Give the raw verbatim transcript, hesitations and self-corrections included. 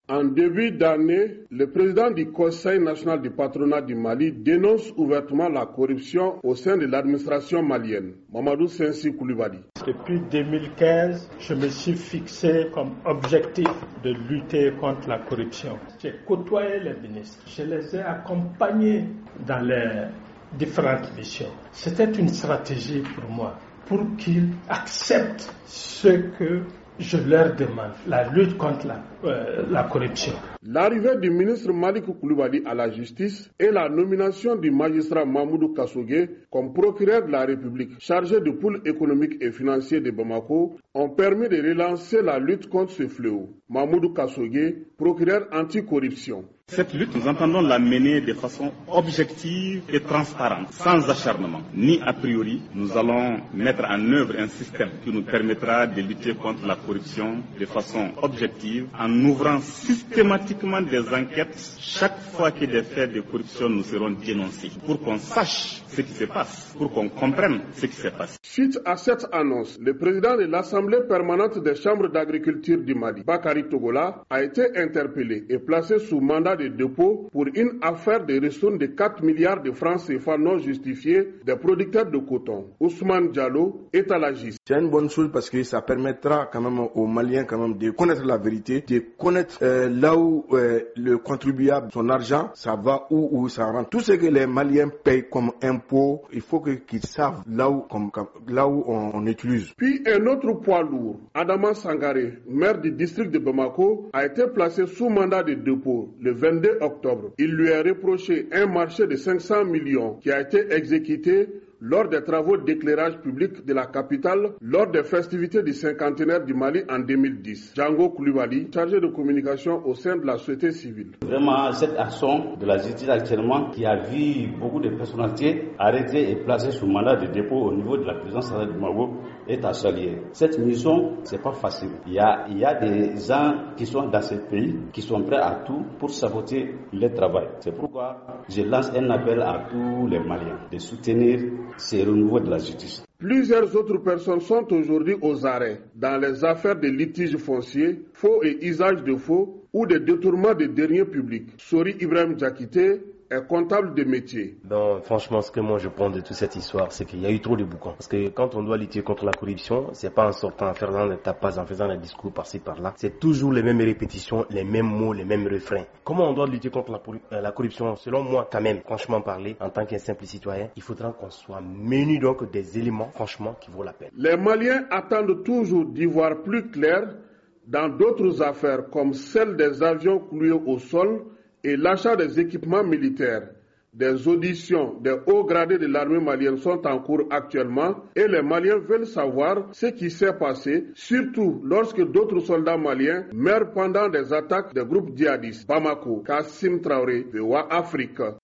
En début d'année, le président du Conseil national du patronat du Mali dénonce ouvertement la corruption au sein de l'administration malienne. Mamadou Sensi Koulibaly. Depuis deux mille quinze, je me suis fixé comme objectif de lutter contre la corruption. J'ai côtoyé les ministres, je les ai accompagnés dans les différentes missions. C'était une stratégie pour moi, pour qu'ils acceptent ce que je leur demande, la lutte contre la, euh, la corruption. L'arrivée du ministre Malik Koulibaly à la justice et la nomination du magistrat Mamoudou Kassogué comme procureur de la République chargé du pôle économique et financier de Bamako ont permis de relancer la lutte contre ce fléau. Mamoudou Kassogué, procureur anticorruption. Cette lutte, nous entendons la mener de façon objective et transparente, sans acharnement, ni a priori. Nous allons mettre en œuvre un système qui nous permettra de lutter contre la corruption de façon objective, en ouvrant systématiquement des enquêtes chaque fois que des faits de corruption nous seront dénoncés, pour qu'on sache ce qui se passe, pour qu'on comprenne ce qui se passe. Suite à cette annonce, le président de l'Assemblée permanente des chambres d'agriculture du Mali, Bakary Togola, a été interpellé et placé sous mandat de dépôt pour une affaire de ristourne de quatre milliards de francs C F A non justifiés des producteurs de coton. Ousmane Diallo est à la justice. C'est une bonne chose parce que ça permettra quand même aux Maliens quand même de connaître la vérité, de connaître euh, là où euh, le contribuable, son argent, ça va où, où ça rentre. Tout ce que les Maliens payent comme impôt, il faut que, qu'ils savent là où, comme, comme, là où on, on utilise. Puis un autre poids lourd, Adama Sangaré, maire du district de Bamako, a été placé sous mandat de dépôt le vingt-deux octobre. Il lui est reproché un marché de cinq cents millions qui a été exécuté lors des travaux d'éclairage public de la capitale lors des festivités du cinquantenaire du Mali en deux mille dix. Django Koulibaly, chargé de communication au sein de la société civile. Vraiment, cette action de la justice actuellement qui a vu beaucoup de personnalités arrêtées et placées sous mandat de dépôt au niveau de la présidence du Mali est à saluer. Cette mission, c'est pas facile. Il y a, il y a des gens qui sont dans ce pays, qui sont prêts à tout pour saboter le travail. C'est pourquoi je lance un appel à tous les Maliens de soutenir ce renouveau de la justice. Plusieurs autres personnes sont aujourd'hui aux arrêts dans les affaires de litiges fonciers, faux et usage de faux ou de détournement de deniers publics. Sori Ibrahim Diakité est comptable de métier. Donc, franchement, ce que moi je prends de toute cette histoire, c'est qu'il y a eu trop de boucans. Parce que quand on doit lutter contre la corruption, c'est pas en sortant, en faisant des tapas, en faisant des discours par-ci par-là. C'est toujours les mêmes répétitions, les mêmes mots, les mêmes refrains. Comment on doit lutter contre la, la corruption? Selon moi, quand même, franchement parler, en tant qu'un simple citoyen, il faudra qu'on soit menu donc des éléments, franchement, qui vaut la peine. Les Maliens attendent toujours d'y voir plus clair dans d'autres affaires comme celle des avions cloués au sol et l'achat des équipements militaires. Des auditions des hauts gradés de l'armée malienne sont en cours actuellement et les Maliens veulent savoir ce qui s'est passé, surtout lorsque d'autres soldats maliens meurent pendant des attaques des groupes djihadistes. Bamako, Kassim Traoré, V O A Afrique.